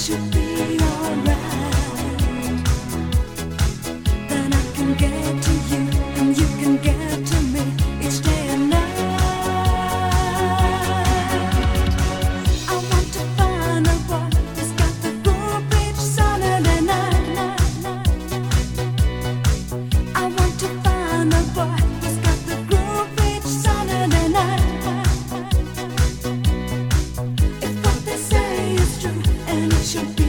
should be alright. Then I can get to you and you can get to me each day and night. I want to find a boy who's got the groove each Saturday night. I want to find a boy who's got the groove each Saturday night. If what they say is true, and it should be